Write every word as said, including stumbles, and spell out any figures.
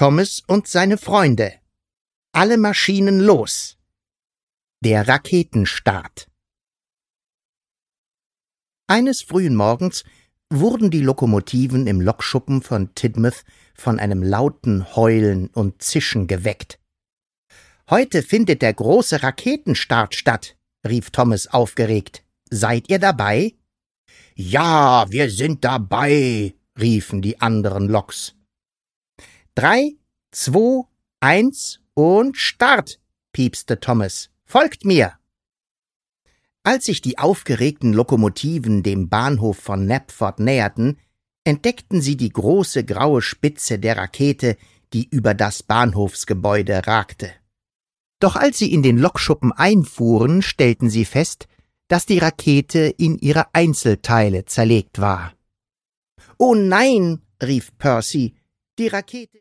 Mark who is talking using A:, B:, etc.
A: Thomas und seine Freunde. Alle Maschinen los. Der Raketenstart. Eines frühen Morgens wurden die Lokomotiven im Lokschuppen von Tidmouth von einem lauten Heulen und Zischen geweckt. »Heute findet der große Raketenstart statt«, rief Thomas aufgeregt. »Seid ihr dabei?« »Ja, wir sind dabei«, riefen die anderen Loks. »Drei, zwei, eins und Start«, piepste Thomas. »Folgt mir!« Als sich die aufgeregten Lokomotiven dem Bahnhof von Knapford näherten, entdeckten sie die große graue Spitze der Rakete, die über das Bahnhofsgebäude ragte. Doch als sie in den Lokschuppen einfuhren, stellten sie fest, dass die Rakete in ihre Einzelteile zerlegt war. »Oh nein«, rief Percy, »die Rakete